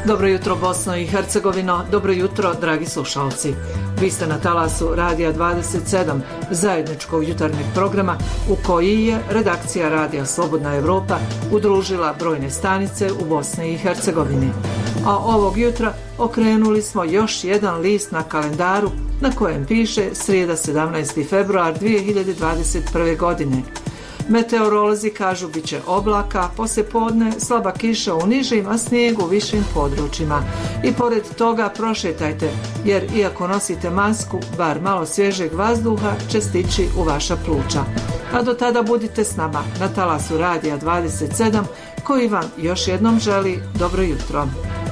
Dobro jutro Bosno i Hercegovino, dobro jutro dragi slušalci. Vi ste na talasu Radija 27, zajedničkog jutarnjeg programa u koji je redakcija Radija Slobodna Evropa udružila brojne stanice u Bosni i Hercegovini. A ovog jutra okrenuli smo još jedan list na kalendaru na kojem piše srijeda 17. februar 2021. godine. Meteorolozi kažu bit će oblaka, poslijepodne slaba kiša u nižim, a snijeg u višim područjima. I pored toga prošetajte, jer iako nosite masku, bar malo svježeg vazduha će stići u vaša pluća. A do tada budite s nama na talasu Radija 27, koji vam još jednom želi dobro jutro.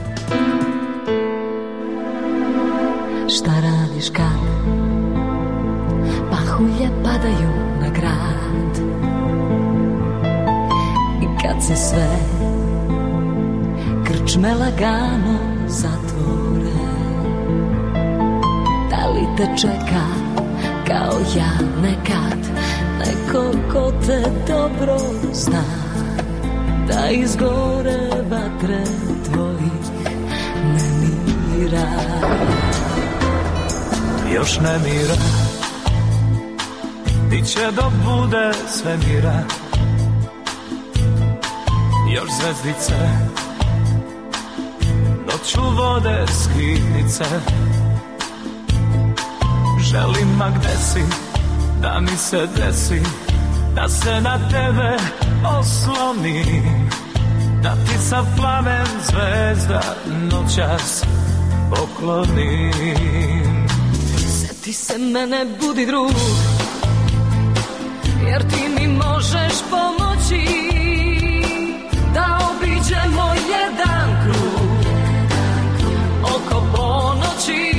Šta radiš kad pahulje padaju na grad i kad se sve krčme lagano zatvore? Da li te čeka kao ja nekad neko ko te dobro zna, da izgore vatre tvojih nemira? Još ne mira, biće dok bude svemira. Još zvezdice noću vode skitnice. Želim, ma gde si, da mi se desi, da se na tebe oslonim, da ti sa plamen zvezda noćas poklonim. Ti se mene, budi drug, jer ti mi možeš pomoći da obiđemo jedan krug oko ponoći.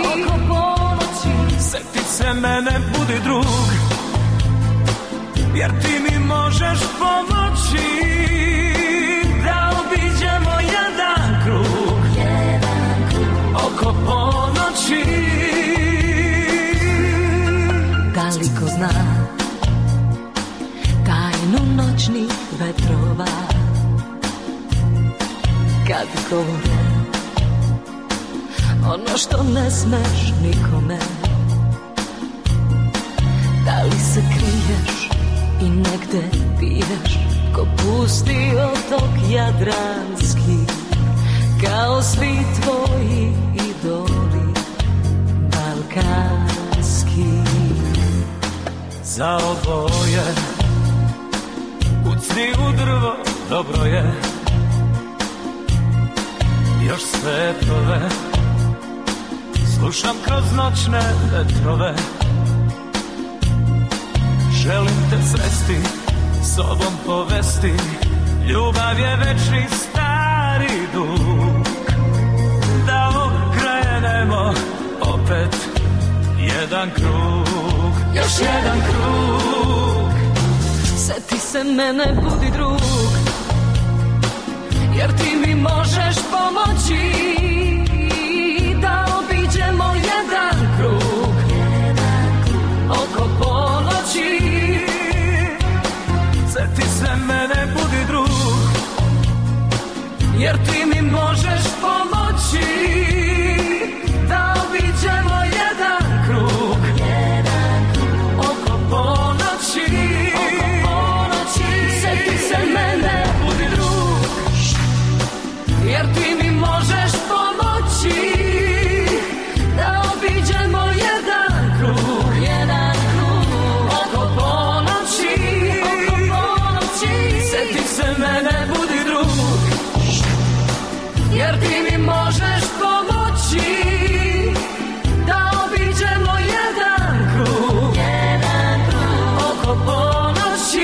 Sjeti se mene, budi drug, jer ti mi možeš pomoći da obiđemo jedan krug oko ponoći. Daliko zna tajnu noćnih vetrova, kad govore ono što ne smeš nikome. Da li se kriješ i negde piješ ko pusti otok jadranski, kao svi tvoji idoli balkanski? Za oboje kucni u drvo, dobro je. Još svetlove slušam kroz noćne vetrove. Želim te sresti, sobom povesti. Ljubav je večni stari dug. Da okrenemo opet jedan krug. Još jedan krug. Sjeti se mene, budi drug, jer ti mi možeš pomoći da obiđemo jedan krug oko ponoći. Sjeti se mene, budi drug, jer ti mi možeš pomoći da obiđemo jedan krug oko ponoći. Sjeti se mene, budi drug, jer ti mi možeš pomoći da obiđemo jedan krug oko ponoći. sjeti se mene, budi drug, jer ti mi možeš pomoći da obiđemo jedan krug oko ponoći.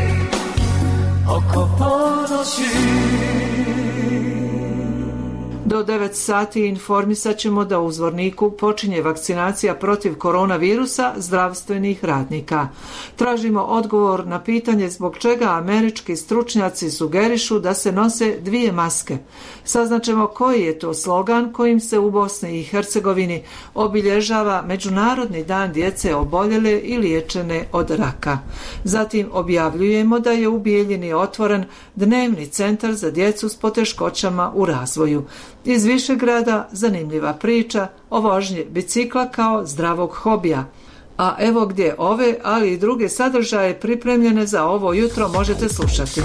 oko ponoći. Do 9 sati informisat ćemo da u Zvorniku počinje vakcinacija protiv koronavirusa zdravstvenih radnika. Tražimo odgovor na pitanje zbog čega američki stručnjaci sugerišu da se nose 2 maske. Saznaćemo koji je to slogan kojim se u Bosni i Hercegovini obilježava Međunarodni dan djece oboljele i liječene od raka. Zatim objavljujemo da je u Bijeljini otvoren dnevni centar za djecu s poteškoćama u razvoju. Iz Višegrada zanimljiva priča o vožnji bicikla kao zdravog hobija. A evo gdje ove, ali i druge sadržaje pripremljene za ovo jutro možete slušati.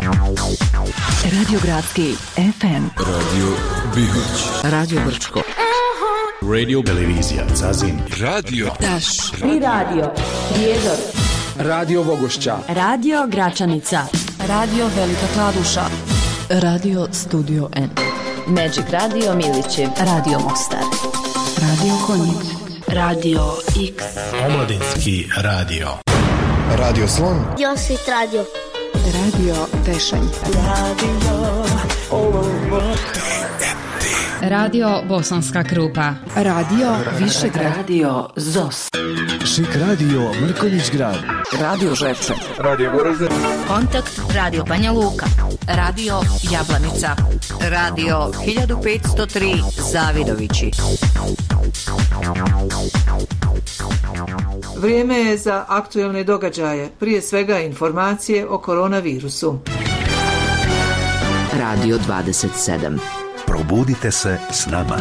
Radio Gradski FM, Radio Bihać, Radio Brčko, Radio Televizija Zazin, Radio Taš, I radio Prijedor, Radio Vogošća, Radio Gračanica, Radio Velika Kladuša, Radio Studio N, Magic Radio Milićev, Radio Mostar, Radio Konjic, Radio X, Omladinski radio, Radio Slon, Josit Radio, Radio Tešanj, Radio Bosanska Krupa, Radio Višegrad, Radio ZOS, Šik Radio Mrkonjić Grad, Radio Žepče, Radio Goražde, Kontakt Radio Banja Luka, Radio Jablanica, Radio 1503 Zavidovići. Vrijeme je za aktuelne događaje, prije svega informacije o koronavirusu. Radio 27. probudite se s nama.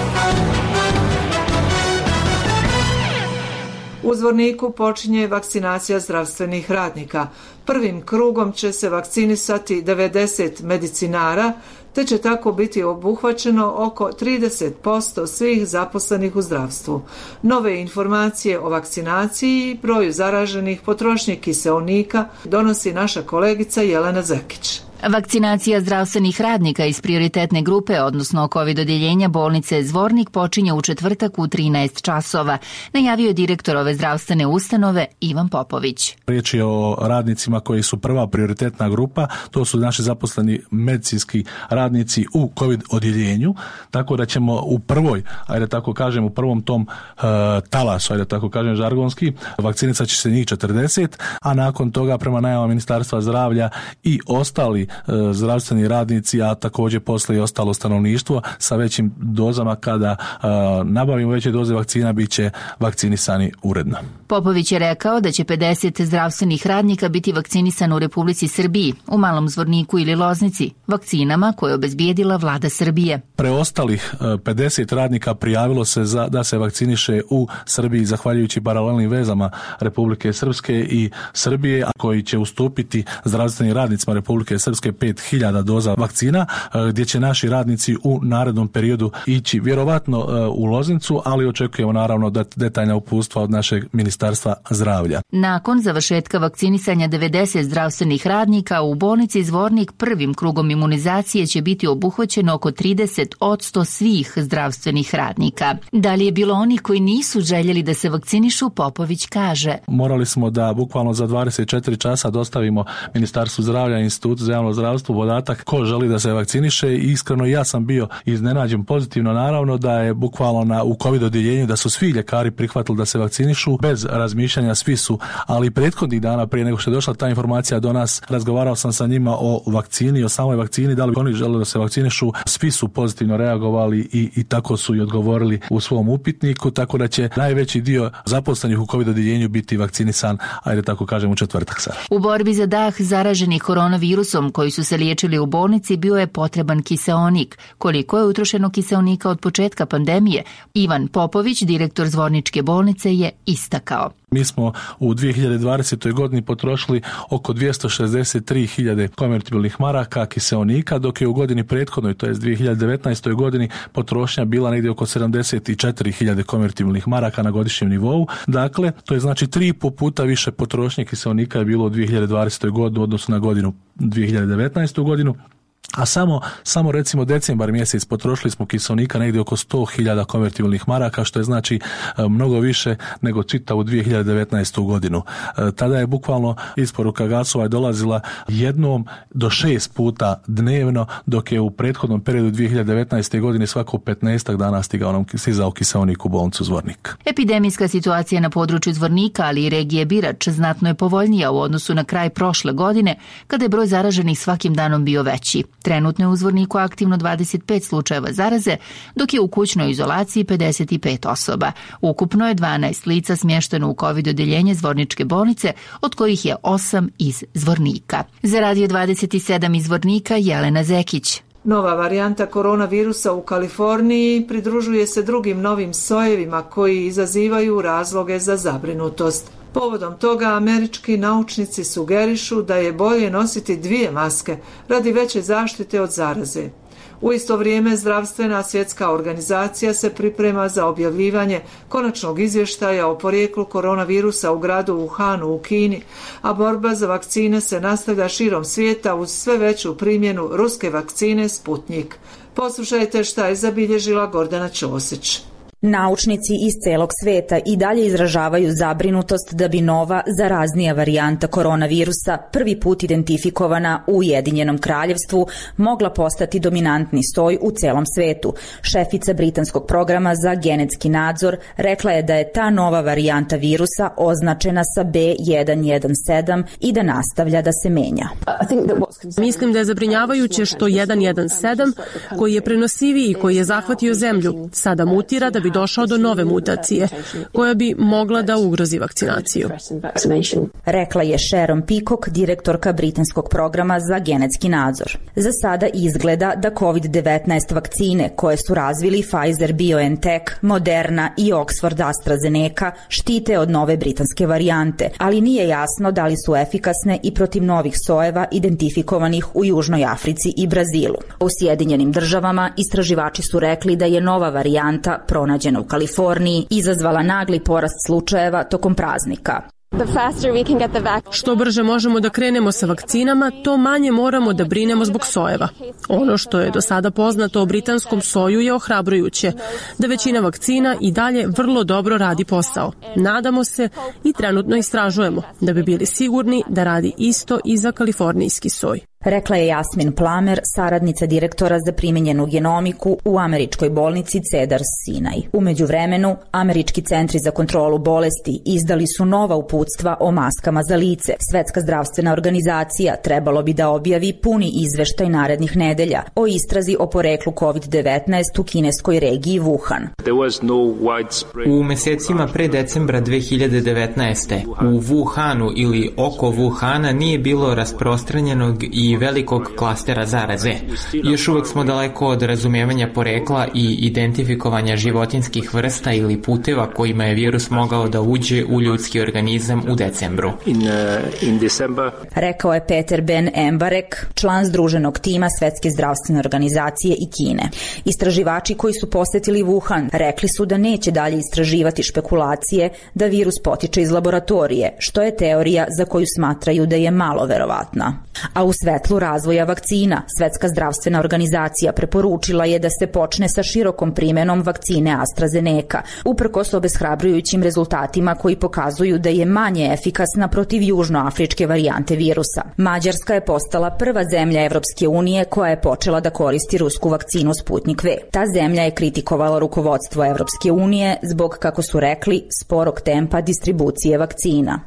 U Zvorniku počinje vakcinacija zdravstvenih radnika. Prvim krugom će se vakcinisati 90 medicinara, te će tako biti obuhvaćeno oko 30% svih zaposlenih u zdravstvu. Nove informacije o vakcinaciji i broju zaraženih, potrošnje kiseonika donosi naša kolegica Jelena Zekić. Vakcinacija zdravstvenih radnika iz prioritetne grupe, odnosno COVID odjeljenja bolnice Zvornik, počinje u četvrtak u 13 časova, najavio je direktor ove zdravstvene ustanove Ivan Popović. Riječ je o radnicima koji su prva prioritetna grupa, to su naši zaposleni medicinski radnici u COVID odjeljenju, tako da ćemo u prvoj, ajde tako kažem, u prvom tom talasu, ajde tako kažem žargonski, vakcinica će se njih 40, a nakon toga prema najavama Ministarstva zdravlja i ostali zdravstveni radnici, a također poslije i ostalo stanovništvo sa većim dozama. Kada nabavimo veće doze vakcina, bit će vakcinisani uredno. Popović je rekao da će 50 zdravstvenih radnika biti vakcinisano u Republici Srbiji, u Malom Zvorniku ili Loznici, vakcinama koje je obezbijedila vlada Srbije. Preostalih 50 radnika prijavilo se da se vakciniše u Srbiji zahvaljujući paralelnim vezama Republike Srpske i Srbije, a koji će ustupiti zdravstvenim radnicima Republike Srpske 5000 doza vakcina, gdje će naši radnici u narednom periodu ići vjerovatno u Loznicu, ali očekujemo naravno detaljna uputstva od našeg Ministarstva zdravlja. Nakon završetka vakcinisanja 90 zdravstvenih radnika u bolnici Zvornik prvim krugom imunizacije će biti obuhvaćeno oko 30% svih zdravstvenih radnika. Da li je bilo onih koji nisu željeli da se vakcinišu, Popović kaže. Morali smo da bukvalno za 24 časa dostavimo Ministarstvu zdravlja i Institutu za javno zdravstvo podatak ko želi da se vakciniše i iskreno ja sam bio iznenađen pozitivno, naravno da je bukvalno u COVID odjeljenju da su svi ljekari prihvatili da se vakcinišu bez razmišljanja, svi su, ali prethodnih dana prije nego što je došla ta informacija do nas, razgovarao sam sa njima o vakcini, o samoj vakcini, da li oni žele da se vakcinišu, svi su pozitivno reagovali i tako su i odgovorili u svom upitniku, tako da će najveći dio zaposlenih u COVID odjeljenju biti vakcinisan, ajde tako kažem, u četvrtak sada. U borbi za dah zaraženih koronavirusom koji su se liječili u bolnici bio je potreban kiseonik. Koliko je utrošeno kiseonika od početka pandemije, Ivan Popović, direktor Zvorničke bolnice, je istakao. Mi smo u 2020. godini potrošili oko 263.000 konvertibilnih maraka kiseonika, dok je u godini prethodnoj, to je 2019. godini, potrošnja bila negdje oko 74.000 konvertibilnih maraka na godišnjem nivou. Dakle, to je znači 3,5 puta više potrošnje kiseonika je bilo u 2020. godini u odnosu na godinu 2019. godinu. a samo recimo decembar mjesec potrošili smo kiseonika negdje oko 100.000 konvertibilnih maraka, što je znači mnogo više nego čitavu 2019. godinu. Tada je bukvalno isporuka gasova dolazila 1 do 6 puta dnevno, dok je u prethodnom periodu 2019. godine svako 15 dana stizao kiseonik u bolnicu Zvornik. Epidemijska situacija na području Zvornika, ali i regije Birač, znatno je povoljnija u odnosu na kraj prošle godine, kada je broj zaraženih svakim danom bio veći. Trenutno je u Zvorniku aktivno 25 slučajeva zaraze, dok je u kućnoj izolaciji 55 osoba. Ukupno je 12 lica smješteno u COVID odeljenje Zvorničke bolnice, od kojih je 8 iz Zvornika. Za Radio 27 iz Zvornika, Jelena Zekić. Nova varijanta koronavirusa u Kaliforniji pridružuje se drugim novim sojevima koji izazivaju razloge za zabrinutost. Povodom toga američki naučnici sugerišu da je bolje nositi 2 maske radi veće zaštite od zaraze. U isto vrijeme Zdravstvena svjetska organizacija se priprema za objavljivanje konačnog izvještaja o porijeklu koronavirusa u gradu Wuhanu u Kini, a borba za vakcine se nastavlja širom svijeta uz sve veću primjenu ruske vakcine Sputnjik. Poslušajte šta je zabilježila Gordana Ćosić. Naučnici iz celog sveta i dalje izražavaju zabrinutost da bi nova, zaraznija varijanta koronavirusa, prvi put identifikovana u Ujedinjenom kraljevstvu, mogla postati dominantni soj u celom svetu. Šefica britanskog programa za genetski nadzor rekla je da je ta nova varijanta virusa označena sa B117 i da nastavlja da se menja. Mislim da je zabrinjavajuće što 117, koji je prenosiviji i koji je zahvatio zemlju, sada mutira da bi došao do nove mutacije, koja bi mogla da ugrozi vakcinaciju. Rekla je Sharon Peacock, direktorka britanskog programa za genetski nadzor. Za sada izgleda da COVID-19 vakcine koje su razvili Pfizer-BioNTech, Moderna i Oxford AstraZeneca štite od nove britanske varijante, ali nije jasno da li su efikasne i protiv novih sojeva identifikovanih u Južnoj Africi i Brazilu. U Sjedinjenim državama istraživači su rekli da je nova varijanta pronađena u Kaliforniji izazvala nagli porast slučajeva tokom praznika. Što brže možemo da krenemo sa vakcinama, to manje moramo da brinemo zbog sojeva. Ono što je do sada poznato o britanskom soju je ohrabrujuće, da većina vakcina i dalje vrlo dobro radi posao. Nadamo se i trenutno istražujemo da bi bili sigurni da radi isto i za kalifornijski soj. Rekla je Jasmin Plamer, saradnica direktora za primijenjenu genomiku u američkoj bolnici Cedars-Sinai. U međuvremenu, američki centri za kontrolu bolesti izdali su nova uputstva o maskama za lice. Svetska zdravstvena organizacija trebalo bi da objavi puni izveštaj narednih nedelja o istrazi o poreklu COVID-19 u kineskoj regiji Wuhan. U mesecima pre decembra 2019. u Wuhanu ili oko Wuhana nije bilo rasprostranjenog i velikog klastera zaraze. Još uvek smo daleko od razumijevanja porekla i identifikovanja životinskih vrsta ili puteva kojima je virus mogao da uđe u ljudski organizam u decembru. Rekao je Peter Ben Embarek, član združenog tima Svetske zdravstvene organizacije i Kine. Istraživači koji su posetili Wuhan rekli su da neće dalje istraživati špekulacije da virus potiče iz laboratorije, što je teorija za koju smatraju da je malo verovatna. A u svetlu razvoja vakcina, Svetska zdravstvena organizacija preporučila je da se počne sa širokom primenom vakcine AstraZeneca, uprkos obeshrabrujućim rezultatima koji pokazuju da je manje efikasna protiv južnoafričke varijante virusa. Mađarska je postala prva zemlja Evropske unije koja je počela da koristi rusku vakcinu Sputnik V. Ta zemlja je kritikovala rukovodstvo Evropske unije zbog, kako su rekli, sporog tempa distribucije vakcina.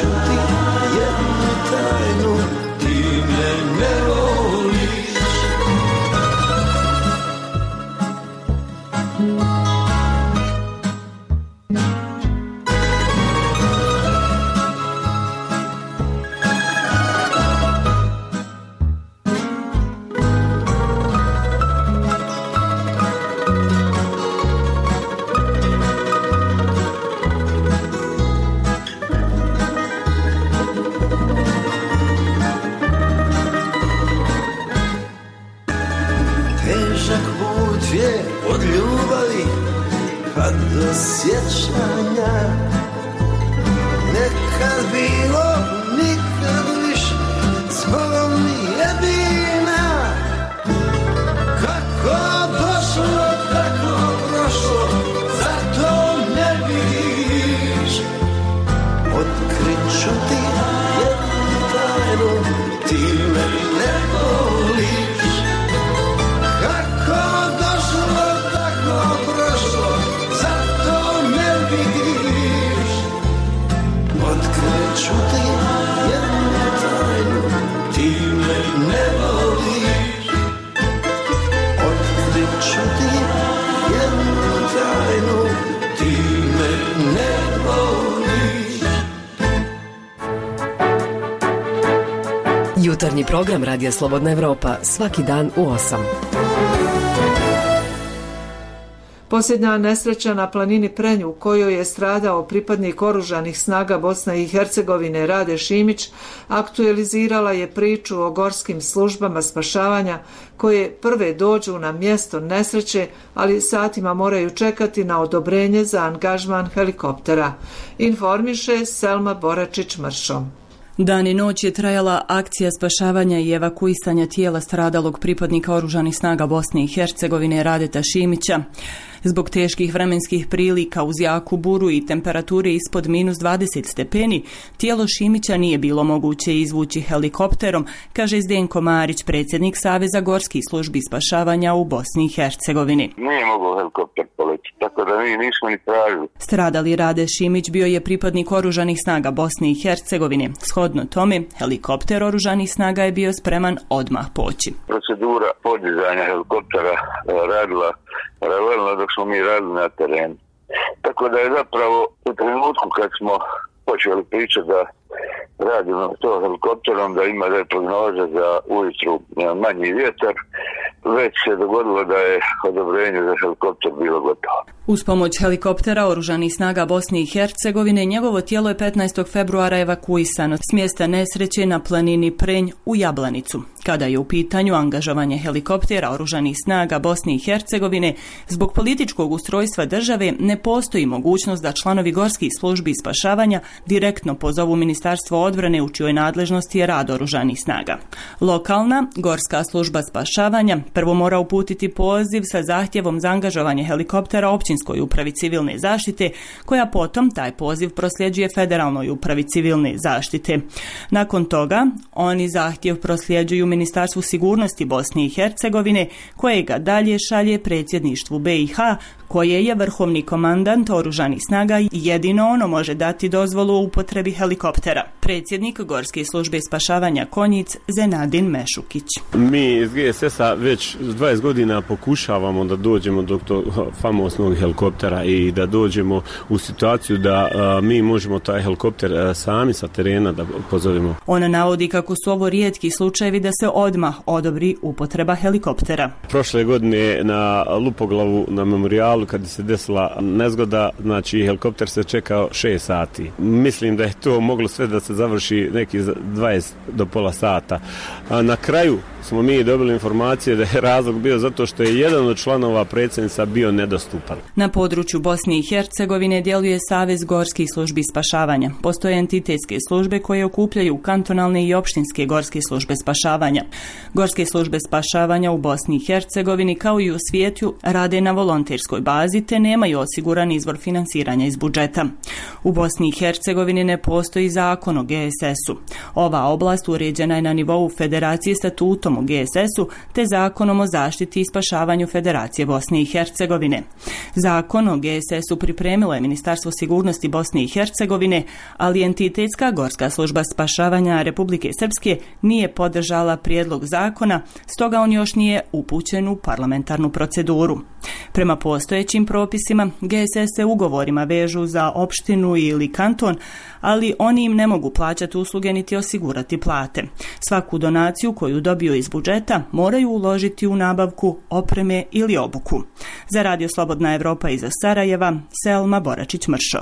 čuti jednu tajnu, ti me ne voliš. Od ljubavi pa do sjećanja, nekad bilo, nikad više, zbogom jedina. Kako došlo, tako prošlo, zato ne vidiš. Otkrit ću ti jednu tajnu, ti me ne voliš. Otkriću ti jednu tajnu, ti me ne voliš. Otkriću ti jednu tajnu, ti me ne voliš. Jutarnji program Radija Slobodna Evropa svaki dan u 8. Posljednja nesreća na planini Prenju u kojoj je stradao pripadnik oružanih snaga Bosne i Hercegovine Rade Šimić aktualizirala je priču o gorskim službama spašavanja koje prve dođu na mjesto nesreće, ali satima moraju čekati na odobrenje za angažman helikoptera. Informiše Selma Boračić-Mršom. Dan i noć je trajala akcija spašavanja i evakuisanja tijela stradalog pripadnika oružanih snaga Bosne i Hercegovine Radeta Šimića. Zbog teških vremenskih prilika uz jaku buru i temperature ispod -20 stepeni, tijelo Šimića nije bilo moguće izvući helikopterom, kaže Zdenko Marić, predsjednik Saveza gorskih službi spašavanja u Bosni i Hercegovini. Nije mogao helikopter poletiti, tako da mi nismo ni tražili. Stradali Rade Šimić bio je pripadnik oružanih snaga Bosne i Hercegovine. Shodno tome, helikopter oružanih snaga je bio spreman odmah poći. Procedura podizanja helikoptera radila paralelno dok smo mi radili na terenu. Tako da je zapravo u trenutku kad smo počeli pričati da radimo to helikopterom, da ima da je prognoza za ujutru manji vjetar, već se dogodilo da je odobrenje za helikopter bilo gotovo. Uz pomoć helikoptera oružanih snaga Bosne i Hercegovine njegovo tijelo je 15. februara evakuisano s mjesta nesreće na planini Prenj u Jablanicu. Kada je u pitanju angažovanje helikoptera oružanih snaga Bosne i Hercegovine, zbog političkog ustrojstva države ne postoji mogućnost da članovi gorskih službi spašavanja direktno pozovu Ministarstvo odbrane u čijoj nadležnosti je rad oružanih snaga. Lokalna gorska služba spašavanja prvo mora uputiti poziv sa zahtjevom za angažovanje helikoptera općinskoj upravi civilne zaštite, koja potom taj poziv prosljeđuje Federalnoj upravi civilne zaštite. Nakon toga, oni zahtjev prosljeđuju Ministarstvu sigurnosti Bosne i Hercegovine, koje ga dalje šalje predsjedništvu BiH, koje je vrhovni komandant oružanih snaga i jedino ono može dati dozvolu o upotrebi helikoptera. Predsjednik Gorske službe spašavanja Konjic Zenadin Mešukić. Mi iz GSS-a već 20 godina pokušavamo da dođemo do tog famosnog helikoptera i da dođemo u situaciju da mi možemo taj helikopter sami sa terena da pozovemo. Ona navodi kako su ovo rijetki slučajevi da se odmah odobri upotreba helikoptera. Prošle godine na Lupoglavu na memorijalu kad se desila nezgoda, znači helikopter se čekao 6 sati. Mislim da je to moglo sve da se završi neki 20 do pola sata. A na kraju smo mi dobili informacije da je razlog bio zato što je jedan od članova predsjednica bio nedostupan. Na području Bosne i Hercegovine djeluje Savez gorskih službi spašavanja. Postoje entitetske službe koje okupljaju kantonalne i opštinske gorske službe spašavanja. Gorske službe spašavanja u Bosni i Hercegovini kao i u svijetu rade na volonterskoj bazi te nemaju osiguran izvor finansiranja iz budžeta. U Bosni i Hercegovini ne postoji zakon o GSS-u. Ova oblast uređena je na nivou Federacije statutom statutom u GSS-u te zakonom o zaštiti i spašavanju Federacije Bosne i Hercegovine. Zakon o GSS-u pripremilo je Ministarstvo sigurnosti Bosne i Hercegovine, ali entitetska gorska služba spašavanja Republike Srpske nije podržala prijedlog zakona, stoga on još nije upućen u parlamentarnu proceduru. Prema postojećim propisima, GSS se ugovorima vežu za opštinu ili kanton, ali oni im ne mogu plaćati usluge niti osigurati plate. Svaku donaciju koju dobiju iz budžeta moraju uložiti u nabavku opreme ili obuku. Za Radio Slobodna Evropa iz Sarajeva, Selma Boračić-Mršo.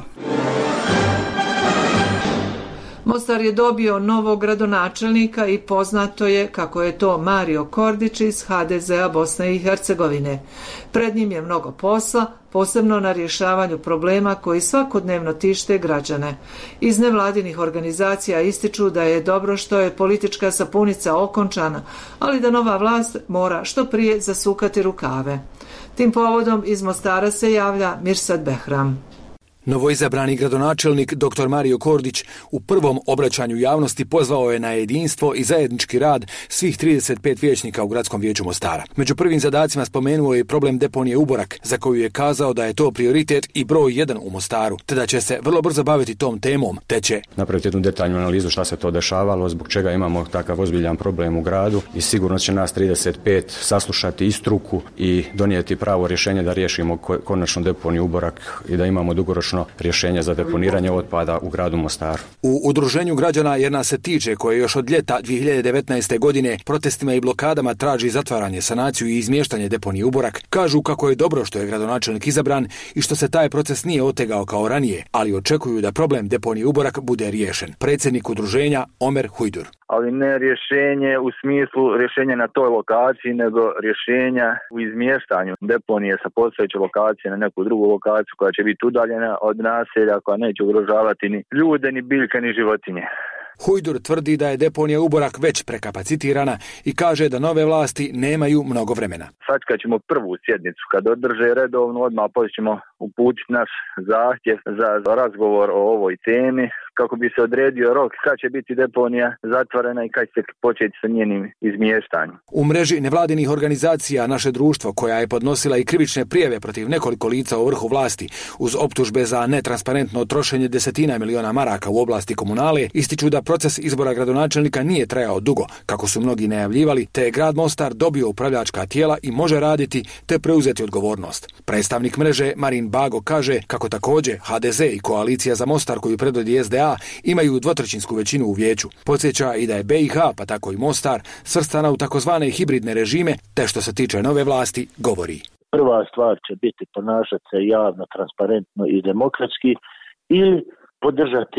Mostar je dobio novog gradonačelnika i poznato je kako je to Mario Kordić iz HDZ-a Bosne i Hercegovine. Pred njim je mnogo posla, posebno na rješavanju problema koji svakodnevno tište građane. Iz nevladinih organizacija ističu da je dobro što je politička sapunica okončana, ali da nova vlast mora što prije zasukati rukave. Tim povodom iz Mostara se javlja Mirsad Behram. Novoizabrani gradonačelnik dr. Mario Kordić u prvom obraćanju javnosti pozvao je na jedinstvo i zajednički rad svih 35 vijećnika u Gradskom vijeću Mostara. Među prvim zadacima spomenuo je problem deponije Uborak, za koju je kazao da je to prioritet i broj 1 u Mostaru, te da će se vrlo brzo baviti tom temom, te će napraviti jednu detaljnu analizu šta se to dešavalo, zbog čega imamo takav ozbiljan problem u gradu i sigurno će nas 35 saslušati i struku i donijeti pravo rješenje da riješimo konačno deponiju Uborak i da imamo dugoročno rješenje za deponiranje otpada u gradu Mostaru. U udruženju građana Jer nas se tiče, koje još od ljeta 2019. godine protestima i blokadama traži zatvaranje, sanaciju i izmještanje deponije Uborak, kažu kako je dobro što je gradonačelnik izabran i što se taj proces nije otegao kao ranije, ali očekuju da problem deponije Uborak bude riješen. Predsjednik udruženja Omer Hujdur. Ali ne rješenje u smislu rješenja na toj lokaciji, nego rješenja u izmještanju deponije sa postojeće lokacije na neku drugu lokaciju koja će biti udaljena od naselja, koja neće ugrožavati ni ljude, ni biljke, ni životinje. Hujdur tvrdi da je deponija Uborak već prekapacitirana i kaže da nove vlasti nemaju mnogo vremena. Sad kad ćemo prvu sjednicu, kad održe redovno, odmah ćemo uputiti naš zahtjev za razgovor o ovoj temi, kako bi se odredio rok kad će biti deponija zatvorena i kad će početi sa njenim izmještanjem. U mreži nevladinih organizacija Naše društvo, koja je podnosila i krivične prijave protiv nekoliko lica u vrhu vlasti uz optužbe za netransparentno trošenje desetina miliona maraka u oblasti komunale, ističu da proces izbora gradonačelnika nije trajao dugo, kako su mnogi najavljivali, te je grad Mostar dobio upravljačka tijela i može raditi te preuzeti odgovornost. Predstavnik mreže Marin Bago kaže kako također HDZ i koalicija za Mostar koju predvodi SDA imaju dvotrećinsku većinu u vijeću. Podsjeća i da je BiH, pa tako i Mostar, svrstana u takozvane hibridne režime, te što se tiče nove vlasti govori. Prva stvar će biti ponašati se javno, transparentno i demokratski ili podržati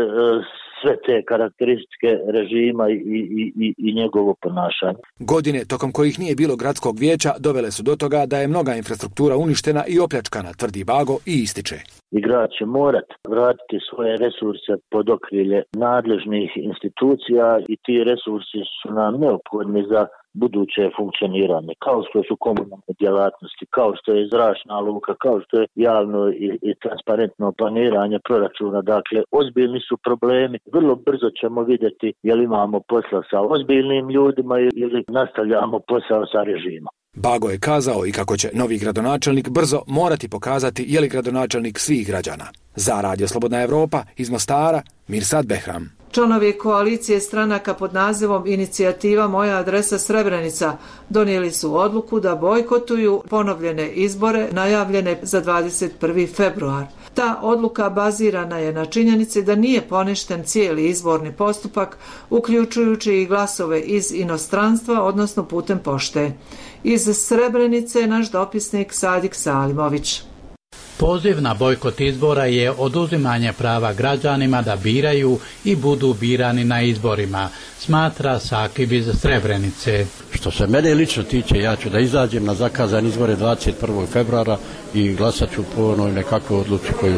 sve te karakteristike režima i njegovo ponašanje. Godine tokom kojih nije bilo gradskog vijeća dovele su do toga da je mnoga infrastruktura uništena i opljačkana, tvrdi Bago i ističe. I grad će morati vratiti svoje resurse pod okrilje nadležnih institucija i ti resursi su nam neophodni za buduće funkcioniranje, kao što su komunalne djelatnosti, kao što je zračna luka, kao što je javno i transparentno planiranje proračuna. Dakle, ozbiljni su problemi. Vrlo brzo ćemo vidjeti je li imamo posla sa ozbiljnim ljudima ili nastavljamo posao sa režimom. Bago je kazao i kako će novi gradonačelnik brzo morati pokazati je li gradonačelnik svih građana. Za Radio Slobodna Evropa iz Mostara, Mirsad Behram. Članovi koalicije stranaka pod nazivom Inicijativa Moja adresa Srebrenica donijeli su odluku da bojkotuju ponovljene izbore najavljene za 21. februar. Ta odluka bazirana je na činjenici da nije poništen cijeli izborni postupak, uključujući i glasove iz inostranstva, odnosno putem pošte. Iz Srebrenice naš dopisnik Sadik Salimović. Poziv na bojkot izbora je oduzimanje prava građanima da biraju i budu birani na izborima, smatra Sakib iz Srebrenice. Što se mene lično tiče, ja ću da izađem na zakazan izbore 21. februara i glasat ću po onoj nekakvoj odluci koju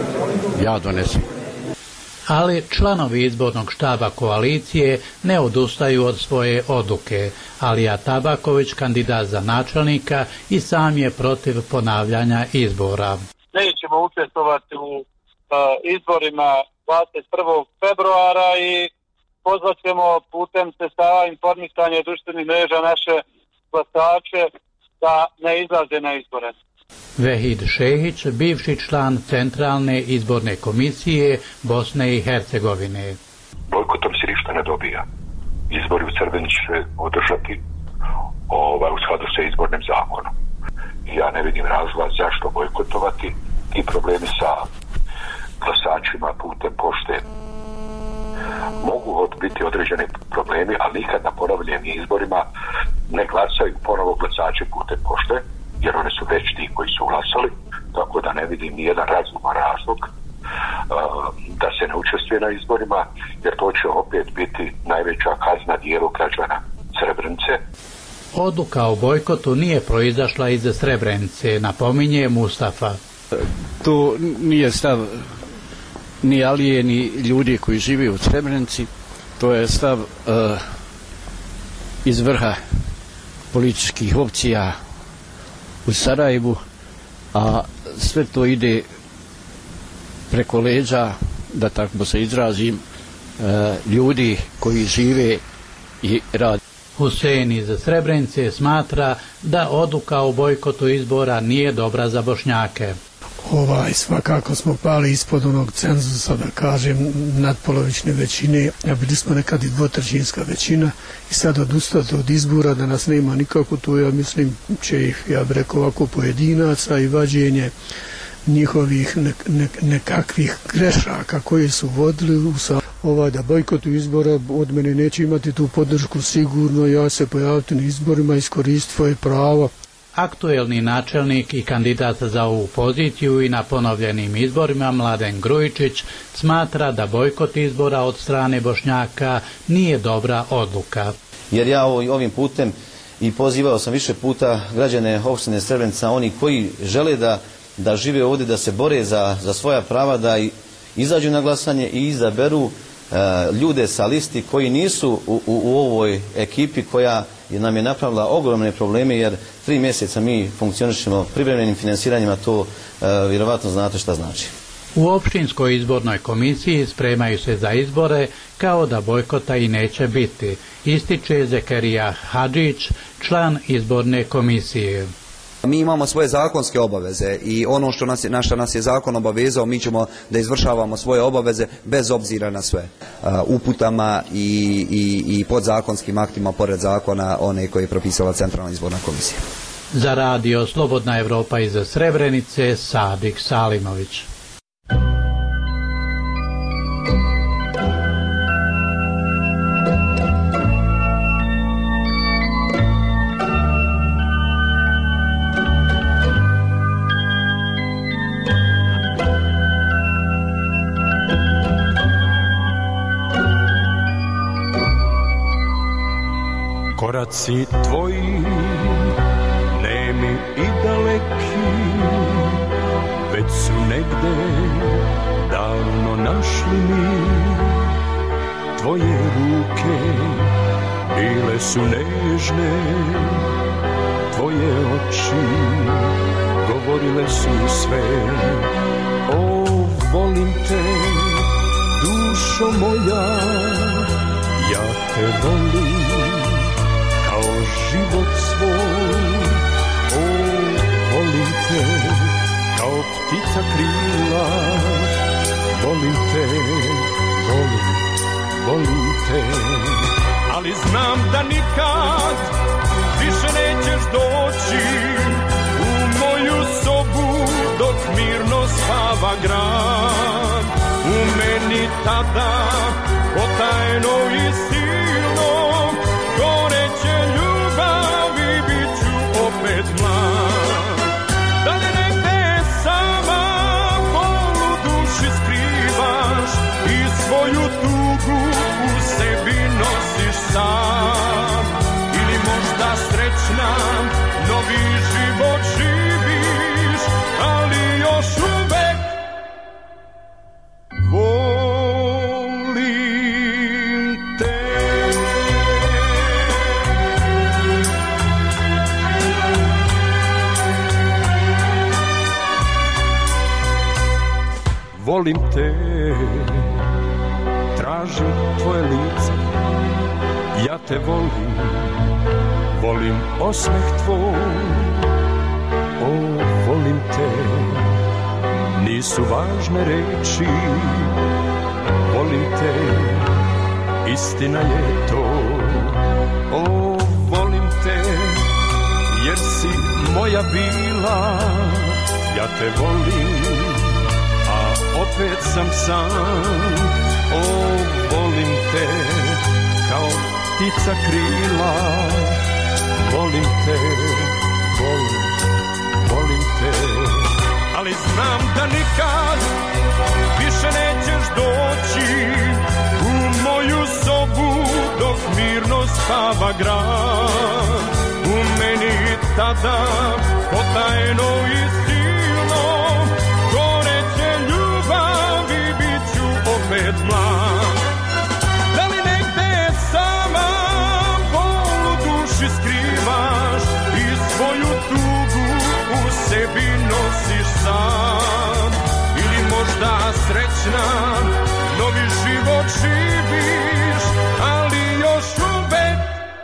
ja donesem. Ali članovi izbornog štaba koalicije ne odustaju od svoje odluke. Alija Tabaković, kandidat za načelnika, i sam je protiv ponavljanja izbora. Nećemo učestvovati u izborima 21. februara i pozvat ćemo putem sredstava informisanja i društvenih mreža naše glasače da ne izlaze na izbore. Vehid Šehić, bivši član Centralne izborne komisije Bosne i Hercegovine. Bojkotom se ništa ne dobija. Izbori u Crveni će se održati u skladu sa izbornim zakonom. Ja ne vidim razloga zašto bojkotovati. Ti problemi sa glasačima putem pošte mogu biti određeni problemi, ali nikad na ponovljenim izborima ne glasaju ponovo glasači putem pošte, jer oni su već ti koji su glasali, tako da ne vidim nijedan razuman razlog da se ne učestvuje na izborima, jer to će opet biti najveća kazna dijelu građana Srebrenice. Odluka o bojkotu nije proizašla iz Srebrenice, napominje Mustafa. To nije stav ni Alije, ni ljudi koji žive u Srebrenici, to je stav iz vrha političkih opcija u Sarajevu, a sve to ide preko leđa, da tako se izrazim, ljudi koji žive i rade. Husein iz Srebrenice smatra da odluka o bojkotu izbora nije dobra za Bošnjake. Svakako smo pali ispod onog cenzusa, da kažem, nadpolovične većine, a bili smo nekad i dvotrećinska većina i sad odustati od izbora da nas nema nikako, to ja mislim će ih, ja bih rekao ovako, pojedinaca i vađenje njihovih nekakvih grešaka koje su vodili da bojkotu izbora od mene neće imati tu podršku sigurno, ja se pojaviti na izborima, iskoristiti svoje pravo. Aktuelni načelnik i kandidat za ovu poziciju i na ponovljenim izborima Mladen Grujičić smatra da bojkot izbora od strane Bošnjaka nije dobra odluka. Jer ja ovim putem i pozivao sam više puta građane opštine Srebrenica, oni koji žele da žive ovdje, da se bore za svoja prava, da izađu na glasanje i izaberu ljude sa listi koji nisu u ovoj ekipi koja nam je napravila ogromne probleme, jer 3 mjeseca mi funkcionišemo privremenim finansiranjima, to vjerovatno znate šta znači. U opštinskoj izbornoj komisiji spremaju se za izbore kao da bojkota i neće biti, ističe Zekerija Hadžić, član izborne komisije. Mi imamo svoje zakonske obaveze i ono na što nas je zakon obavezao, mi ćemo da izvršavamo svoje obaveze bez obzira na sve. Uputama i podzakonskim aktima pored zakona, one koje je propisala Centralna izborna komisija. Za radio Slobodna Evropa iz Srebrenice, Sadik Salimović. Koraci tvoji, nemi i daleki, već su negde davno našli mi. Tvoje ruke bile su nežne, tvoje oči govorile su sve. O, volim te, dušo moja, ja te volim kao život svoj. O, volim te kao ptica krila, volim te, volim te. Ali znam da nikad više nećeš doći u moju sobu dok mirno spava grad. U meni tada potajno i silno goreće ljubavi bit ću opet mlad. Da li negde sama bol u duši skrivaš i svoju tugu u sebi nosiš sam, ili možda srećna novi život živiš, ali još uvek volim te. Volim te, tražim tražim tvoje lice, ja te volim, volim osmeh tvoj, o, volim te, nisu važne reči, volim te, istina je to, o, volim te, jer si moja bila, ja te volim, a opet sam sam, o, volim te, kao ptica krila, volim te, volim te, ali znam da nikad više nećeš doći u moju sobu dok mirno spava grad. U meni tada potajno i silno goreće ljubavi bit ću opet mlad. Da li negde sama bol u duši skrivaš i svoju tugu u sebi nosiš sam, ili možda srećna novi život živiš, ali još uvek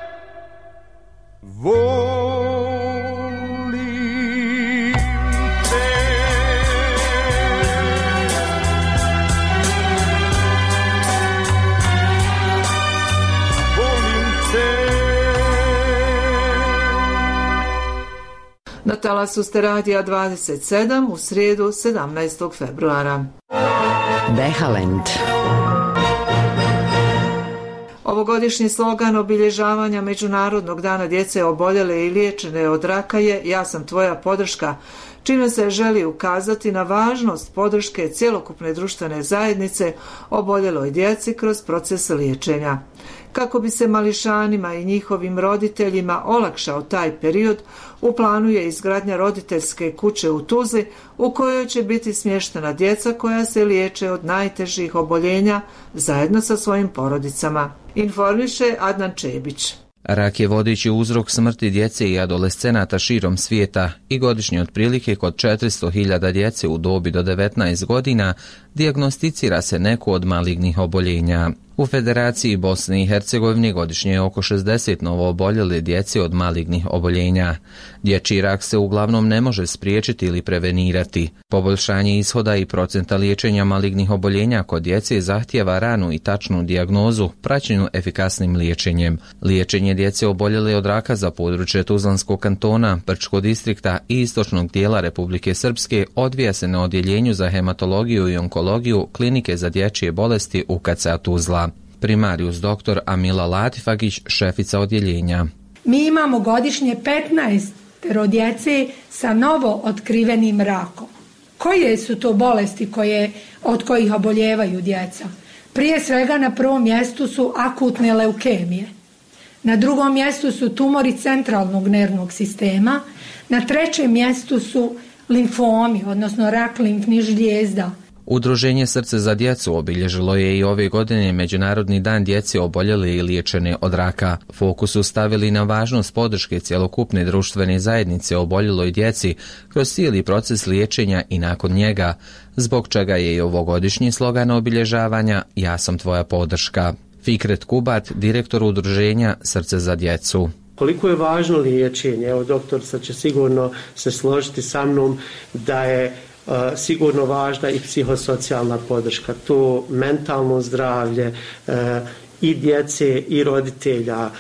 volim te. Volim te. Na talasu ste Radija 27 u srijedu 17. februara. Behalend. Ovogodišnji slogan obilježavanja Međunarodnog dana djece oboljele i liječene od raka je "Ja sam tvoja podrška", čime se želi ukazati na važnost podrške cjelokupne društvene zajednice oboljeloj djeci kroz proces liječenja. Kako bi se mališanima i njihovim roditeljima olakšao taj period, u planu je izgradnja roditeljske kuće u Tuzli u kojoj će biti smještena djeca koja se liječe od najtežih oboljenja zajedno sa svojim porodicama. Informiše Adnan Čebić. Rak je vodeći uzrok smrti djece i adolescenata širom svijeta i godišnje otprilike kod 400.000 djece u dobi do 19 godina dijagnosticira se neko od malignih oboljenja. U Federaciji Bosne i Hercegovine godišnje je oko 60 novo oboljele djece od malignih oboljenja. Dječji rak se uglavnom ne može spriječiti ili prevenirati. Poboljšanje ishoda i procenta liječenja malignih oboljenja kod djece zahtijeva ranu i tačnu dijagnozu, praćenju efikasnim liječenjem. Liječenje djece oboljele od raka za područje Tuzlanskog kantona, Brčkog distrikta i istočnog dijela Republike Srpske odvija se na odjeljenju za hematologiju i onkologiju Klinike za dječje bolesti UKC Tuzla. Primarius dr. Amila Latifagić, šefica odjeljenja. Mi imamo godišnje 15 djece sa novo otkrivenim rakom. Koje su to bolesti od kojih oboljevaju djeca? Prije svega na prvom mjestu su akutne leukemije. Na drugom mjestu su tumori centralnog nervnog sistema. Na trećem mjestu su limfomi, odnosno rak limfnih žlijezda. Udruženje Srce za djecu obilježilo je i ove godine Međunarodni dan djece oboljele i liječene od raka. Fokus su stavili na važnost podrške cjelokupne društvene zajednice oboljeloj djeci kroz cijeli proces liječenja i nakon njega, zbog čega je i ovogodišnji slogan obilježavanja "Ja sam tvoja podrška". Fikret Kubat, direktor udruženja Srce za djecu. Koliko je važno liječenje, evo doktorica će sigurno se složiti sa mnom da je sigurno važna i psihosocijalna podrška, to mentalno zdravlje i djece i roditelja,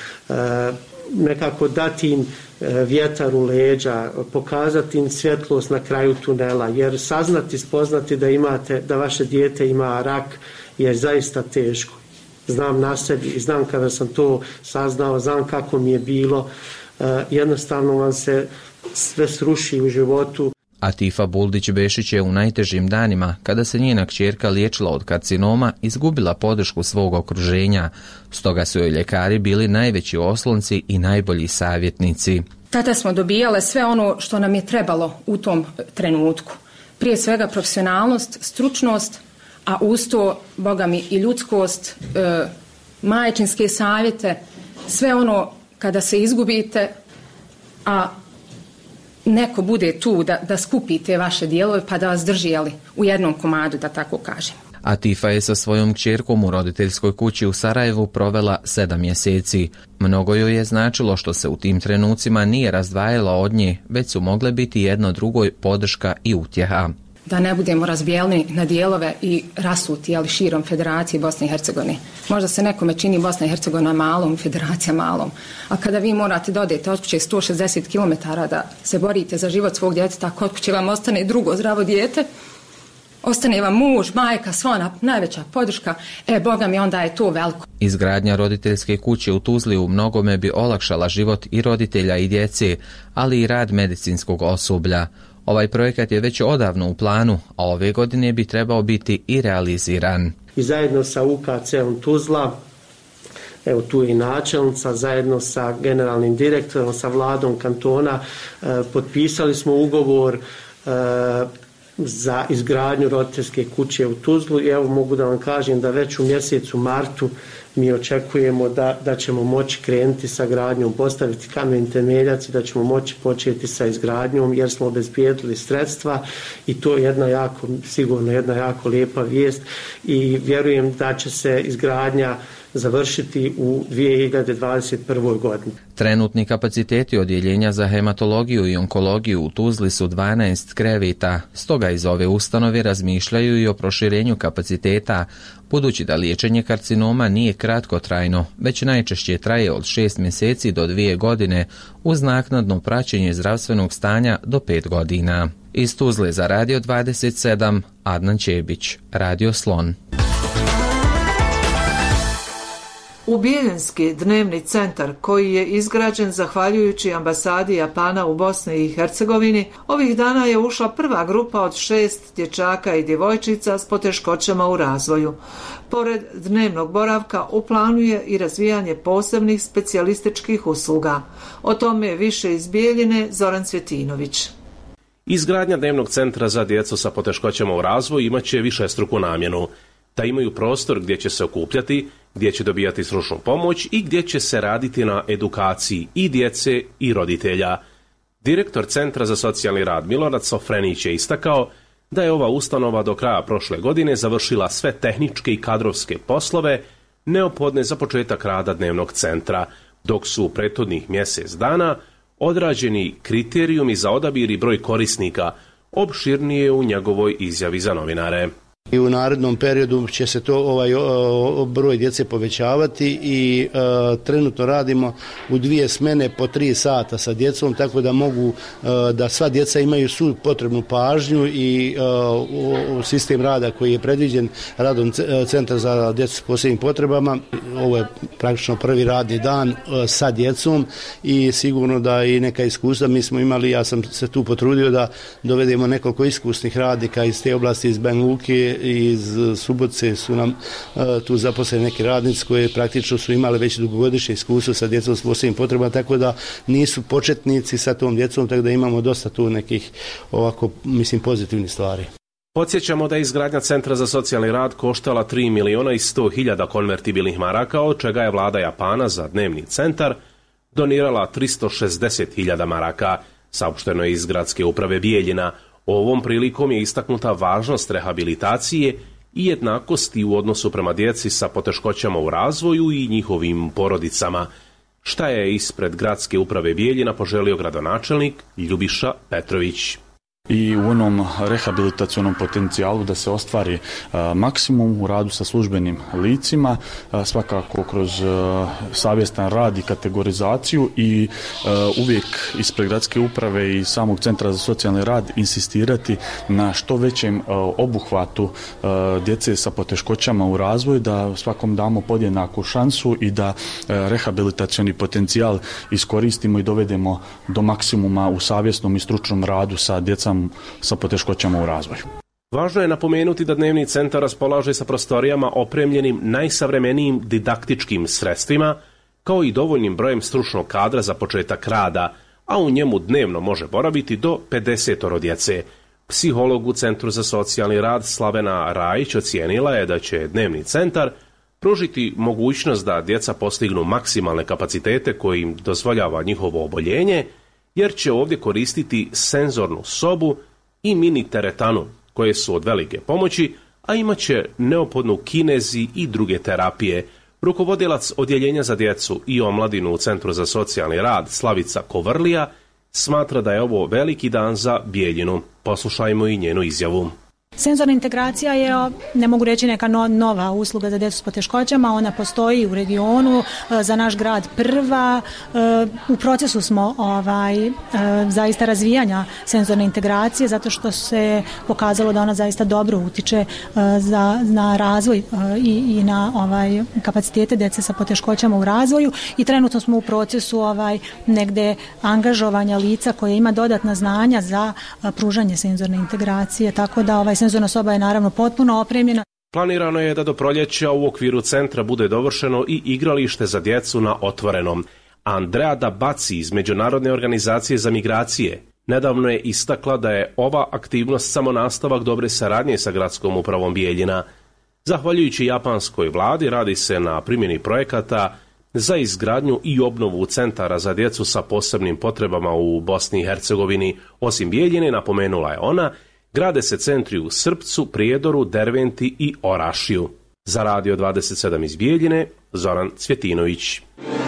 nekako dati im vjetar u leđa, pokazati im svjetlost na kraju tunela, jer saznati, spoznati da vaše dijete ima rak je zaista teško. Znam na sebi i znam kada sam to saznao, znam kako mi je bilo, jednostavno vam se sve sruši u životu. Atifa Buldić-Bešić je u najtežim danima, kada se njena kćerka liječila od karcinoma, izgubila podršku svog okruženja. Stoga su joj ljekari bili najveći oslonci i najbolji savjetnici. Tada smo dobijale sve ono što nam je trebalo u tom trenutku. Prije svega profesionalnost, stručnost, a uz to, Boga mi, i ljudskost, majčinske savjete, sve ono kada se izgubite, a neko bude tu da skupi te vaše dijelove pa da vas drži u jednom komadu, da tako kažem. Atifa je sa svojom kćerkom u roditeljskoj kući u Sarajevu provela 7 mjeseci. Mnogo joj je značilo što se u tim trenucima nije razdvajala od nje, već su mogle biti jedno drugoj podrška i utjeha. Da ne budemo razbijelni na dijelove i rasuti širom Federacije Bosne i Hercegovine. Možda se nekome čini Bosna i Hercegovina malom, Federacija malom, a kada vi morate da odete od kuće 160 km da se borite za život svog djeteta, kod kuće vam ostane drugo zdravo dijete, ostane vam muž, majka, sva najveća podrška, Boga mi, onda je to veliko. Izgradnja roditeljske kuće u Tuzli u mnogome bi olakšala život i roditelja i djece, ali i rad medicinskog osoblja. Ovaj projekat je već odavno u planu, a ove godine bi trebao biti i realiziran. I zajedno sa UKC-om Tuzla, evo tu je i načelnica, zajedno sa generalnim direktorom, sa vladom kantona, potpisali smo ugovor za izgradnju roditeljske kuće u Tuzlu i evo mogu da vam kažem da već u mjesecu martu mi očekujemo da ćemo moći krenuti sa gradnjom, postaviti kamen temeljac i da ćemo moći početi sa izgradnjom jer smo obezbijedili sredstva i to je sigurno jedna jako lijepa vijest i vjerujem da će se izgradnja završiti u 2021. godini. Trenutni kapaciteti odjeljenja za hematologiju i onkologiju u Tuzli su 12 kreveta, stoga iz ove ustanove razmišljaju i o proširenju kapaciteta, budući da liječenje karcinoma nije kratkotrajno, već najčešće traje od 6 mjeseci do 2 godine, uz naknadno praćenje zdravstvenog stanja do 5 godina. Iz Tuzle za Radio 27, Adnan Čebić, Radio Slon. U Bijeljinski dnevni centar, koji je izgrađen zahvaljujući ambasadi Japana u Bosni i Hercegovini, ovih dana je ušla prva grupa od 6 dječaka i djevojčica s poteškoćama u razvoju. Pored dnevnog boravka u planu je i razvijanje posebnih specijalističkih usluga. O tome je više iz Bijeljine Zoran Cvjetinović. Izgradnja dnevnog centra za djecu sa poteškoćama u razvoju imaće višestruku namjenu. Da imaju prostor gdje će se okupljati, gdje će dobijati stručnu pomoć i gdje će se raditi na edukaciji i djece i roditelja. Direktor Centra za socijalni rad Milorad Sofrenić je istakao da je ova ustanova do kraja prošle godine završila sve tehničke i kadrovske poslove neophodne za početak rada dnevnog centra, dok su u prethodnih mjesec dana odrađeni kriterijumi za odabir i broj korisnika, opširnije u njegovoj izjavi za novinare. I u narednom periodu će se broj djece povećavati i trenutno radimo u 2 smjene po 3 sata sa djecom, tako da mogu da sva djeca imaju svu potrebnu pažnju i sistem rada koji je predviđen radom Centra za djecu s posebnim potrebama. Ovo je praktično prvi radni dan sa djecom i sigurno da i neka iskustva mi smo imali, ja sam se tu potrudio da dovedemo nekoliko iskusnih radnika iz te oblasti, iz Banja Luke, iz Subotice su nam tu zaposleni neki radnici koji praktično su imali već dugogodišnje iskustvo sa djecom s posebnim potrebama, tako da nisu početnici sa tom djecom, tako da imamo dosta tu nekih ovako, pozitivnih stvari. Podsjećamo da je izgradnja Centra za socijalni rad koštala 3.100.000 konvertibilnih maraka, od čega je vlada Japana za dnevni centar donirala 360.000 maraka, saopšteno je iz gradske uprave Bijeljina. Ovom prilikom je istaknuta važnost rehabilitacije i jednakosti u odnosu prema djeci sa poteškoćama u razvoju i njihovim porodicama. Šta je ispred gradske uprave Bijeljina poželio gradonačelnik Ljubiša Petrović. I u onom rehabilitacionom potencijalu da se ostvari maksimum u radu sa službenim licima, svakako kroz savjestan rad i kategorizaciju i uvijek ispred gradske uprave i samog Centra za socijalni rad insistirati na što većem obuhvatu djece sa poteškoćama u razvoju, da svakom damo podjednaku šansu i da rehabilitacioni potencijal iskoristimo i dovedemo do maksimuma u savjesnom i stručnom radu sa djecom sa poteškoćama u razvoju. Važno je napomenuti da dnevni centar raspolaže sa prostorijama opremljenim najsavremenijim didaktičkim sredstvima, kao i dovoljnim brojem stručnog kadra za početak rada, a u njemu dnevno može boraviti do 50 djece. Psiholog u Centru za socijalni rad Slavena Rajić ocijenila je da će dnevni centar pružiti mogućnost da djeca postignu maksimalne kapacitete koji im dozvoljava njihovo oboljenje, jer će ovdje koristiti senzornu sobu i mini teretanu, koje su od velike pomoći, a imaće neophodnu kinezi i druge terapije. Rukovodilac Odjeljenja za djecu i omladinu u Centru za socijalni rad Slavica Kovrlija smatra da je ovo veliki dan za Bijeljinu. Poslušajmo i njenu izjavu. Senzorna integracija je, ne mogu reći neka nova usluga za djecu s poteškoćama, ona postoji u regionu, za naš grad prva. U procesu smo zaista razvijanja senzorne integracije zato što se pokazalo da ona zaista dobro utiče na razvoj i na kapacitete djece sa poteškoćama u razvoju i trenutno smo u procesu negde angažovanja lica koje ima dodatna znanja za pružanje senzorne integracije, tako da senzorna soba je naravno potpuno opremljena. Planirano je da do proljeća u okviru centra bude dovršeno i igralište za djecu na otvorenom. Andrea Dabaci iz Međunarodne organizacije za migracije nedavno je istakla da je ova aktivnost samo nastavak dobre saradnje sa gradskom upravom Bijeljina. Zahvaljujući japanskoj vladi radi se na primjeni projekata za izgradnju i obnovu centara za djecu sa posebnim potrebama u Bosni i Hercegovini. Osim Bijeljine, napomenula je ona, grade se centri u Srpcu, Prijedoru, Derventi i Orašiju. Za Radio 27 iz Bijeljine, Zoran Cvjetinović.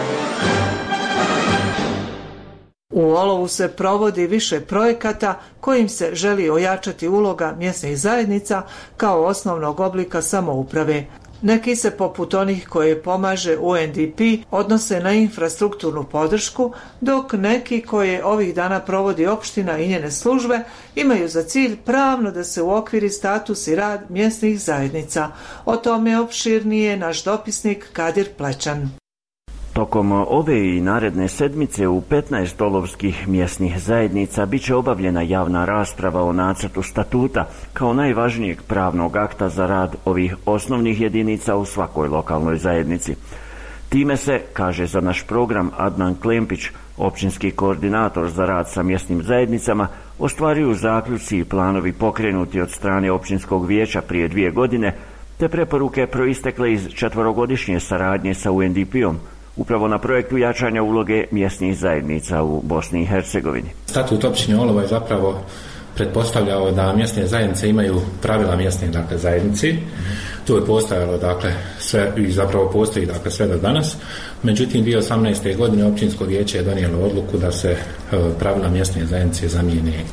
U Olovu se provodi više projekata kojim se želi ojačati uloga mjesnih zajednica kao osnovnog oblika samouprave. Neki se, poput onih koje pomaže UNDP, odnose na infrastrukturnu podršku, dok neki koje ovih dana provodi opština i njene službe imaju za cilj pravno da se uokviri status i rad mjesnih zajednica. O tome opširnije naš dopisnik Kadir Plećan. Tokom ove i naredne sedmice u 15 olovskih mjesnih zajednica bit će obavljena javna rasprava o nacrtu statuta kao najvažnijeg pravnog akta za rad ovih osnovnih jedinica u svakoj lokalnoj zajednici. Time se, kaže za naš program Adnan Klempić, općinski koordinator za rad sa mjesnim zajednicama, ostvaruju zaključci i planovi pokrenuti od strane općinskog vijeća prije 2 godine, te preporuke proistekle iz 4-godišnje saradnje sa UNDP-om, upravo na projektu jačanja uloge mjesnih zajednica u Bosni i Hercegovini. Statut općine Olova je zapravo pretpostavljao da mjesne zajednice imaju pravila mjesne zajednici. To je postojalo sve i zapravo postoji sve do danas. Međutim, 2018. godine općinsko vijeće je donijelo odluku da se pravila mjesne zajednice zamijene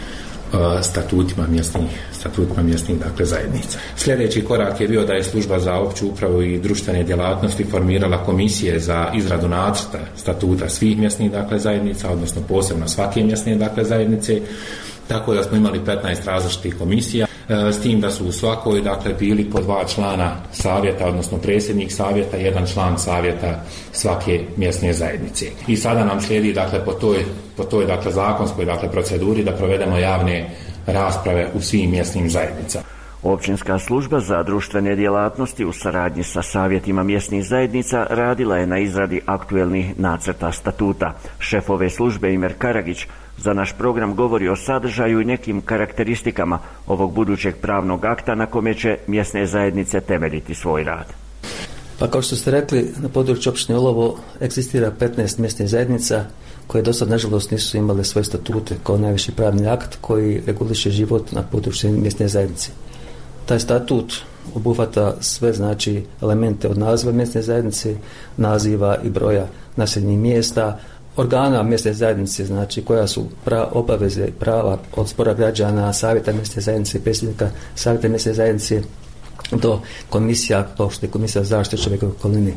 statutima mjesnih zajednica. Sljedeći korak je bio da je služba za opću upravu i društvene djelatnosti formirala komisije za izradu nacrta statuta svih mjesnih zajednica, odnosno posebno svake mjesne zajednice, tako da smo imali 15 različitih komisija, s tim da su u svakoj bili po 2 člana savjeta, odnosno predsjednik savjeta, 1 član savjeta svake mjesne zajednice. I sada nam slijedi po toj zakonskoj proceduri da provedemo javne rasprave u svim mjesnim zajednicama. Općinska služba za društvene djelatnosti u saradnji sa savjetima mjesnih zajednica radila je na izradi aktuelnih nacrta statuta. Šef ove službe Imer Karagić za naš program govori o sadržaju i nekim karakteristikama ovog budućeg pravnog akta na kome će mjesne zajednice temeljiti svoj rad. Pa kao što ste rekli, na području općine Olovo egzistira 15 mjesnih zajednica koje do sad nažalost nisu imale svoje statute kao najviši pravni akt koji reguliše život na području mjesne zajednice. Taj statut obuhvata sve elemente od naziva mjesne zajednice, naziva i broja naseljenih mjesta, organa mjesne zajednice, koja su obaveze prava od zbora građana, savjeta mjesne zajednice, predsjednika savjeta mjesne zajednice do komisija, kao što je komisija za zaštitu čovjekove okoline.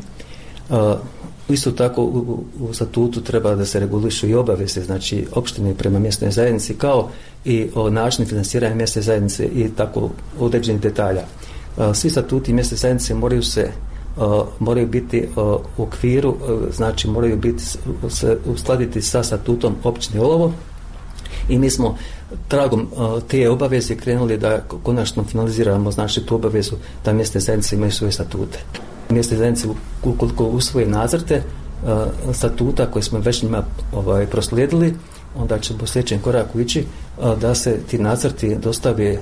Isto tako u statutu treba da se regulišu i obaveze, opštine prema mjesnoj zajednici, kao i o načinu financiranja mjesne zajednice i tako određenih detalja. Svi statuti mjesne zajednice moraju biti u okviru, moraju biti uskladiti sa statutom općine Olovo i mi smo tragom te obaveze krenuli da konačno finaliziramo tu obavezu da mjesne zajednice imaju svoje statute. Mjesne zajednice ukoliko usvoje nacrte statuta koje smo već njima proslijedili, onda će po sljedećem koraku ići da se ti nacrti dostave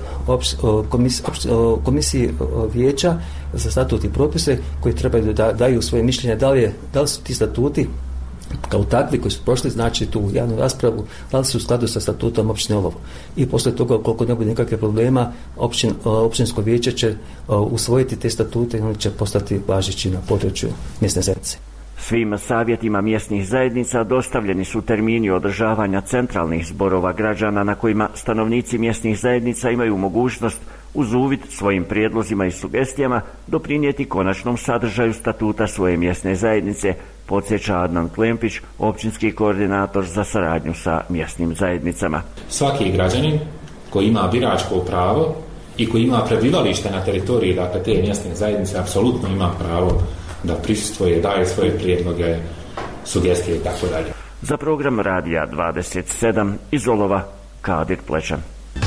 komisiji vijeća za statut i propise koji trebaju da daju svoje mišljenje da li su ti statuti kao takvi koji su prošli znači tu javnu raspravu, da li su u skladu sa statutom općine Olovo. I poslije toga, koliko ne bude nikakve problema, općinsko vijeće će usvojiti te statute i oni će postati važeći na području mjesne zajednice. Svim savjetima mjesnih zajednica dostavljeni su termini održavanja centralnih zborova građana na kojima stanovnici mjesnih zajednica imaju mogućnost uz uvid svojim prijedlozima i sugestijama doprinijeti konačnom sadržaju statuta svoje mjesne zajednice, podsjeća Adnan Klempić, općinski koordinator za saradnju sa mjesnim zajednicama. Svaki građanin koji ima biračko pravo i koji ima prebivalište na teritoriji, dakle te mjesne zajednice, apsolutno ima pravo da prisustvuje, daje svoje prijedloge, sugestije i tako dalje. Za program Radija 27 iz Olova, Kadir Plečan.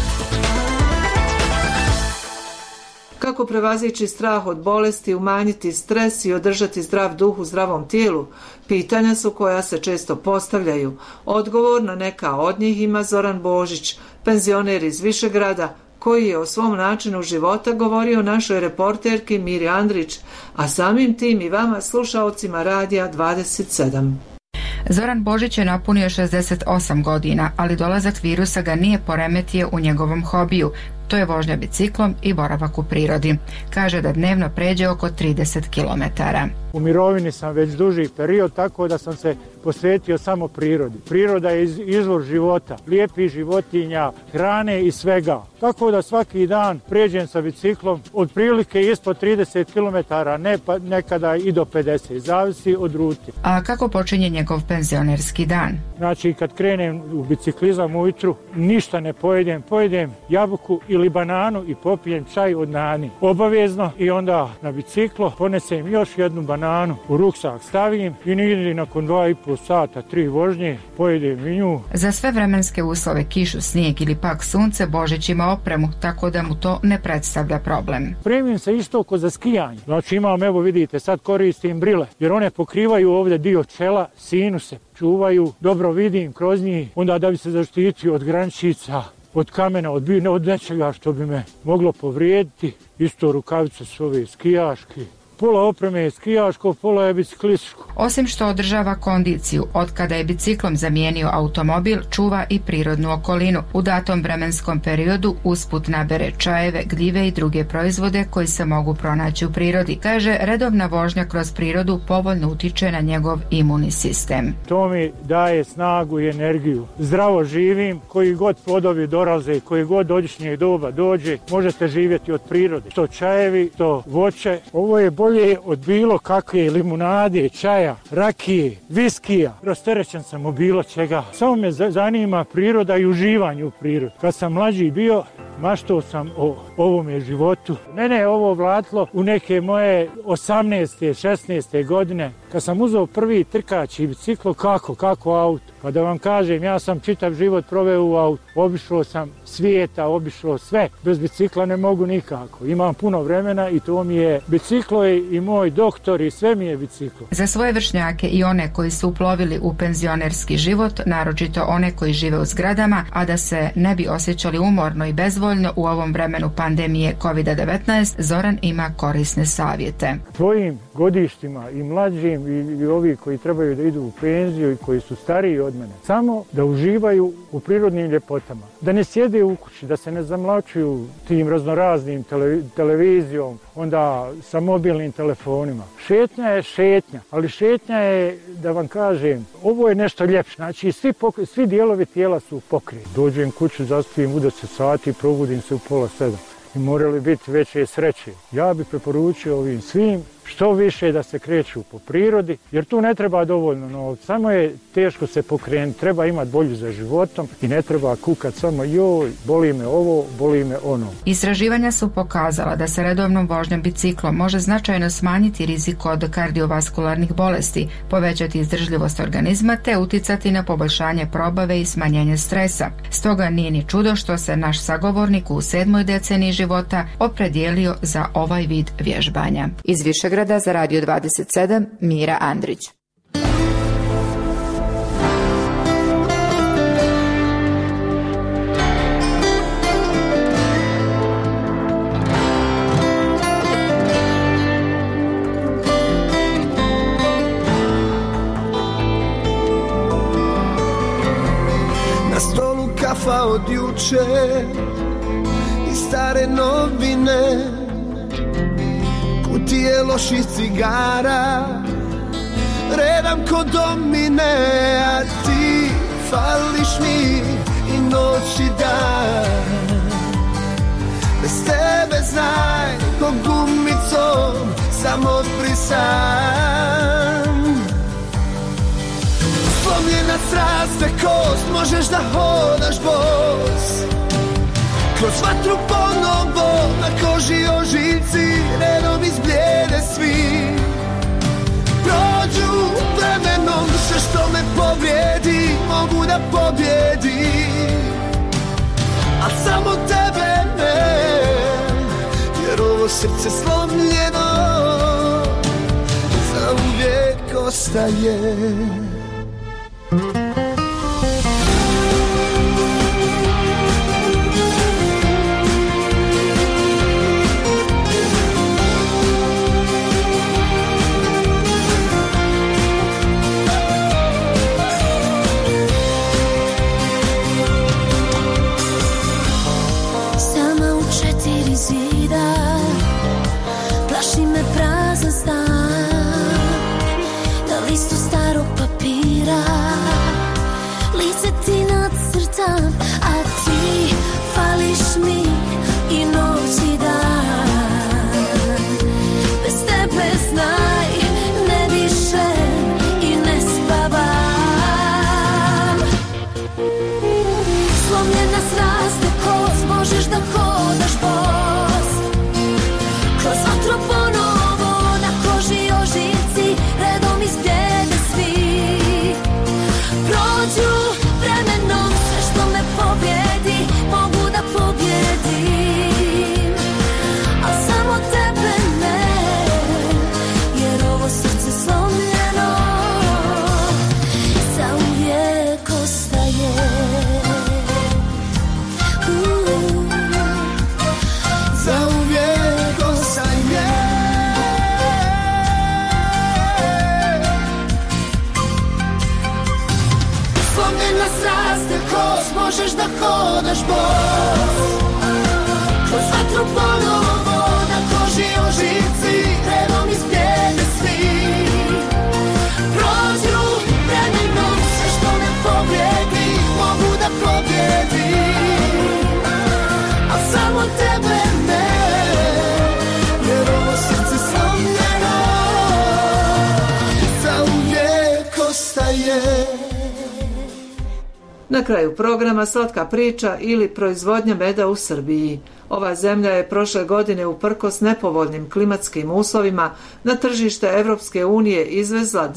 Kako prevazići strah od bolesti, umanjiti stres i održati zdrav duh u zdravom tijelu, pitanja su koja se često postavljaju. Odgovor na neka od njih ima Zoran Božić, penzioner iz Višegrada, koji je o svom načinu života govorio našoj reporterki Miri Andrić, a samim tim i vama, slušaocima Radija 27. Zoran Božić je napunio 68 godina, ali dolazak virusa ga nije poremetio u njegovom hobiju. To je vožnja biciklom i boravak u prirodi. Kaže da dnevno pređe oko 30 km. U mirovini sam već duži period, tako da sam se posvetio samo prirodi. Priroda je izvor života, lijepih životinja, hrane i svega. Tako da svaki dan pređem sa biciklom otprilike ispod 30 km, nekada i do 50, zavisi od rute. A kako počinje njegov penzionerski dan? Znači, kad krenem u biciklizam ujutru, ništa ne pojedem jabuku ili bananu i popijem čaj od nani. Obavezno, i onda na biciklo ponesem još jednu bananu, u ruksak stavim i negdje nakon 2,5 sata, 3 vožnje, pojedem i nju. Za sve vremenske uslove, kišu, snijeg ili pak sunce, Božić ima opremu, tako da mu to ne predstavlja problem. Premijem se isto ko za skijanje. Znači imam, evo vidite, sad koristim brile, jer one pokrivaju ovdje dio čela, sinuse, čuvaju, dobro vidim kroz njih, onda da bi se zaštitio od grančica, od kamena, od nečega što bi me moglo povrijediti. Isto rukavice su ove skijaške. Pola opreme je skijaško, pola je biciklističko. Osim što održava kondiciju, od kada je biciklom zamijenio automobil, čuva i prirodnu okolinu. U datom vremenskom periodu usput nabere čajeve, gljive i druge proizvode koji se mogu pronaći u prirodi. Kaže, redovna vožnja kroz prirodu povoljno utiče na njegov imunni sistem. To mi daje snagu i energiju. Zdravo živim, koji god plodovi dolaze, koji god dođišnjeg doba dođe, možete živjeti od prirode. To čajevi, to voće. Ovo je bolje od bilo kakve limunade, čaja, rakije, viskija. Rasterećen sam u bilo čega. Samo me zanima priroda i uživanje u prirodi. Kad sam mlađi bio, maštao sam o ovome životu. Mene je ovo vlatilo u neke moje 18. 16. godine. Kad sam uzeo prvi trkač i biciklo, kako auto? Pa da vam kažem, ja sam čitav život proveo u autu. Obišao sam svijeta, obišao sve. Bez bicikla ne mogu nikako. Imam puno vremena i to mi je biciklo i moj doktor i sve mi je biciklo. Za svoje vršnjake i one koji su uplovili u penzionerski život, naročito one koji žive u zgradama, a da se ne bi osjećali umorno i bezvoljno u ovom vremenu pandemije COVID-19, Zoran ima korisne savjete. Svojim godištima i mlađim i ovi koji trebaju da idu u penziju i koji su stariji od mene, samo da uživaju u prirodnim ljepotama. Da ne sjede u kući, da se ne zamlačuju tim raznoraznim televizijom, onda sa mobilnim telefonima. Šetnja je šetnja, ali šetnja je, da vam kažem, ovo je nešto ljepše. Znači, svi dijelovi tijela su pokriti. Dođem kuću, zaspim u 10 sati, probudim se u 6:30. I morali biti veće sreće. Ja bih preporučio ovim svim što više da se kreću po prirodi, jer tu ne treba dovoljno novca. Samo je teško se pokrenuti, treba imati volju za životom i ne treba kukat samo joj, boli me ovo, boli me ono. Istraživanja su pokazala da se redovnom vožnjom biciklom može značajno smanjiti rizik od kardiovaskularnih bolesti, povećati izdržljivost organizma te uticati na poboljšanje probave i smanjenje stresa. Stoga nije ni čudo što se naš sagovornik u 7. deceniji života opredijelio za ovaj vid vježbanja. Iz Višegrada za Radio 27, Mira Andrić. kafa od juče i stare novine, kutije loših cigara, redam ko domine, a ti fališ mi i noć i dan. Bez tebe znaj, ko gumicom sam odbrisan. Slomljena sraste kost, možeš da hodaš bos. Kroz vatru ponovo, na koži ožiljci, redom izbljede svi. Prođu vremenom, sve što me povrijedi, mogu da pobjedim. A samo tebe ne, jer ovo srce slomljeno zauvijek ostaje. A ti fališ mi i noć i dan. Bez tebe znaj, ne dišem i ne spavam. Slomljena sraste kost, možeš da hodaš bos. Kroz vatru ponovo, na koži ožiljci, redom izbljede svi. Prođu vremenom, pobjedi, mogu da pobjedim, a samo tebe ne, jer ovo srce slomljeno zauvijek ostaje. Zauvijek ostaje. Slomljena sraste kost, možeš da hodaš bos. Kroz vatru ponovo, na koži ožiljci, redom izbljede svi. Prođu vremenom, sve što me povrijedi, mogu da pobjedim, a samo tebe ne, jer ovo srce slomljeno zauvijek ostaje. Na kraju programa slatka priča ili proizvodnja meda u Srbiji. Ova zemlja je prošle godine uprkos nepovoljnim klimatskim uslovima na tržište Evropske unije izvezla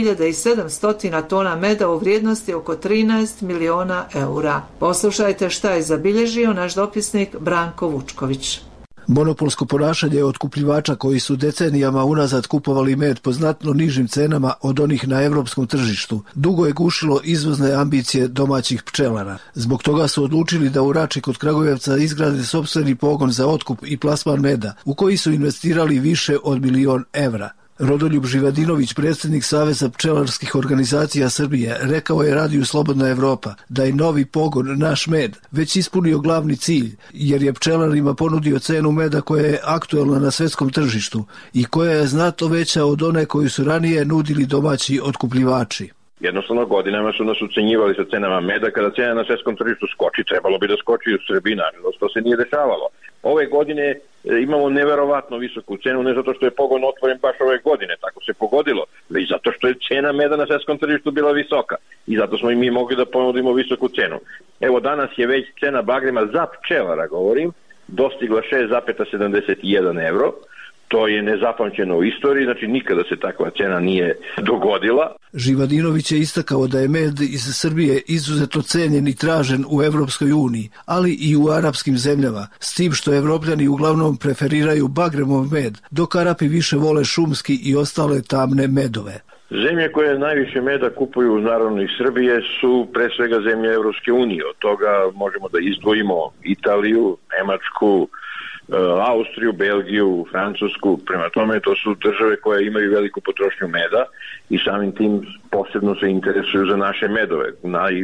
2700 tona meda u vrijednosti oko 13 miliona eura. Poslušajte šta je zabilježio naš dopisnik Branko Vučković. Monopolsko ponašanje otkupljivača koji su decenijama unazad kupovali med po znatno nižim cenama od onih na europskom tržištu dugo je gušilo izvozne ambicije domaćih pčelara. Zbog toga su odlučili da u Rači kod Kragujevca izgrade sopstveni pogon za otkup i plasman meda, u koji su investirali više od 1 milion evra. Rodoljub Živadinović, predsjednik Saveza pčelarskih organizacija Srbije, rekao je Radiju Slobodna Evropa da je novi pogon Naš med već ispunio glavni cilj, jer je pčelarima ponudio cenu meda koja je aktuelna na svjetskom tržištu i koja je znatno veća od one koju su ranije nudili domaći otkupljivači. Jednostavno godinama su nas ucenjivali sa cenama meda. Kada cena na svjetskom tržištu skoči, trebalo bi da skoči u Srbiji, nažalost to se nije dešavalo. Ove godine imamo neverovatno visoku cenu, ne zato što je pogon otvoren baš ove godine, tako se pogodilo, već zato što je cena meda na svjetskom tržištu bila visoka i zato smo i mi mogli da ponudimo visoku cenu. Evo danas je već cena bagrema za pčelara, govorim, dostigla 6,71 euro. To je nezapamćeno u istoriji, znači nikada se takva cena nije dogodila. Živadinović je istakao da je med iz Srbije izuzetno cenjen i tražen u Evropskoj uniji, ali i u arapskim zemljama, s tim što Evropljani uglavnom preferiraju bagremov med, dok Arapi više vole šumski i ostale tamne medove. Zemlje koje najviše meda kupuju naravno iz Srbije su pre svega zemlje Evropske unije. Od toga možemo da izdvojimo Italiju, Nemačku, Austriju, Belgiju, Francusku. Prema tome to su države koje imaju veliku potrošnju meda i samim tim posebno se interesuju za naše medove.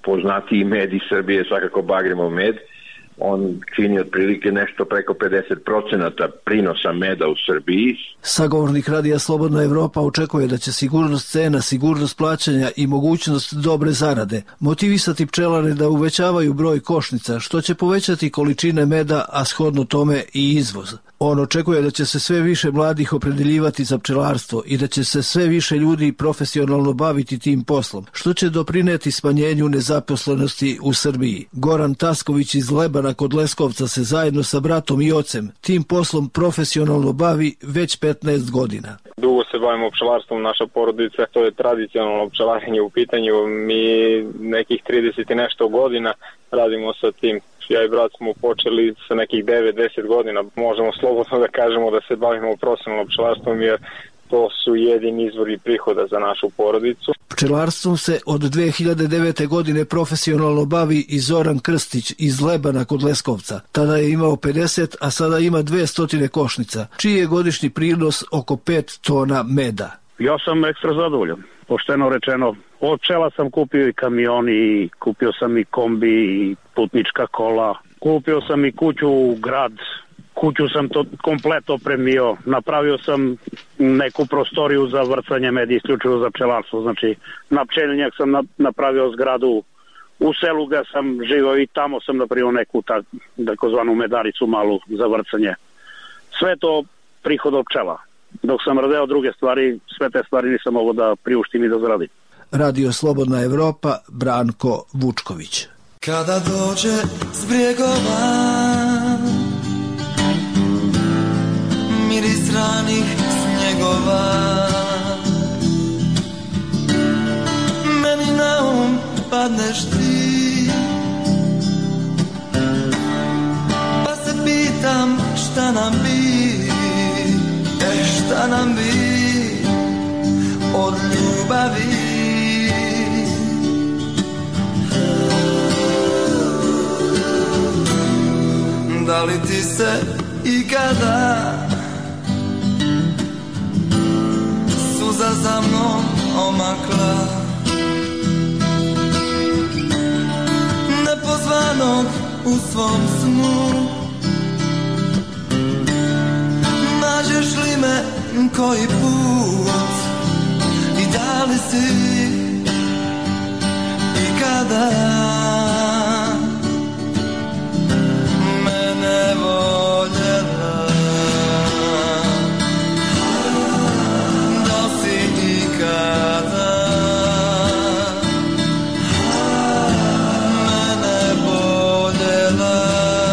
najpoznatiji med iz Srbije je svakako Bagremov med. On čini otprilike nešto preko 50% prinosa meda u Srbiji. Sagovornik Radija Slobodna Evropa očekuje da će sigurnost cena, sigurnost plaćanja i mogućnost dobre zarade motivisati pčelare da uvećavaju broj košnica, što će povećati količine meda, a shodno tome i izvoz. On očekuje da će se sve više mladih opredeljivati za pčelarstvo i da će se sve više ljudi profesionalno baviti tim poslom, što će doprineti smanjenju nezaposlenosti u Srbiji. Goran Tasković iz Lebana kod Leskovca se zajedno sa bratom i ocem tim poslom profesionalno bavi već 15 godina. Dugo se bavimo pčelarstvom, naša porodica, to je tradicionalno pčelarenje u pitanju. Mi nekih 30 i nešto godina radimo sa tim. Ja i brat smo počeli sa nekih 9-10 godina. Možemo slobodno da kažemo da se bavimo profesionalnom pčelarstvom jer to su jedini izvori prihoda za našu porodicu. Pčelarstvom se od 2009. godine profesionalno bavi i Zoran Krstić iz Lebana kod Leskovca. Tada je imao 50, a sada ima 200 košnica, čiji je godišnji prinos oko 5 tona meda. Ja sam ekstra zadovoljan. Pošteno rečeno, od pčela sam kupio i kamioni, kupio sam i kombi, i putnička kola, kupio sam i kuću u grad, kuću sam to komplet opremio, napravio sam neku prostoriju za vrcanje meda isključivo za pčelarstvo, znači na pčelinjak sam napravio zgradu, u selu ga sam živao i tamo sam napravio neku takozvanu medaricu malu za vrcanje. Sve to prihod od pčela. Dok sam radeo druge stvari, sve te stvari nisam mogao da priuštim i da zaradim. Radio Slobodna Evropa, Branko Vučković. Kada dođe s brijegova miris ranih snjegova, meni na um padneš ti, pa se pitam šta nam bi, šta nam bi od ljubavi. Da li ti se ikada suza za mnom omakla, nepozvanog u svom snu? Nađeš li me koji put i da li si ikada mene voljela? Da si ikada mene voljela?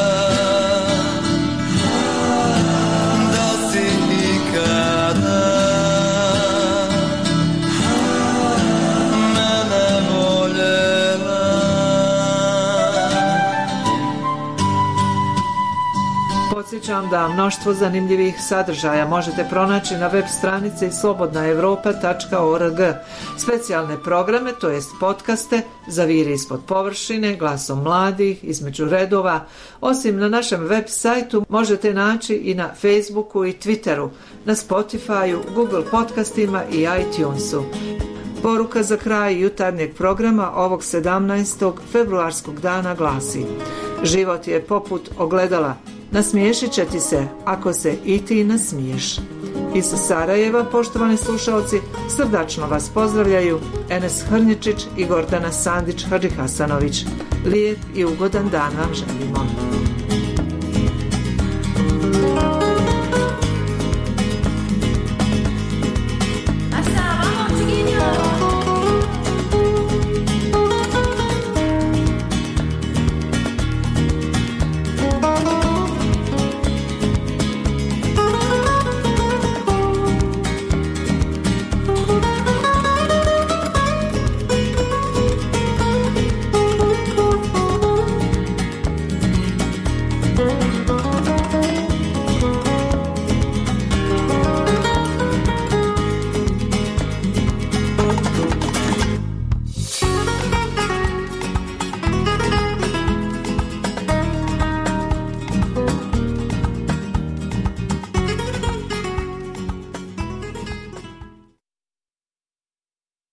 Podsjećam da mnoštvo zanimljivih sadržaja možete pronaći na web stranici slobodnaevropa.org. Specijalne programe, to jest podcaste za Viri ispod površine, Glasom mladih, Između redova, osim na našem web sajtu možete naći i na Facebooku i Twitteru, na Spotifyu, Google podcastima i iTunesu. Poruka za kraj jutarnjeg programa ovog 17. februarskog dana glasi: život je poput ogledala, nasmiješit će ti se ako se i ti nasmiješ. Iz Sarajeva, poštovani slušalci, srdačno vas pozdravljaju Enes Hrnječić i Gordana Sandić Hadžihasanović. Lijep i ugodan dan vam želimo.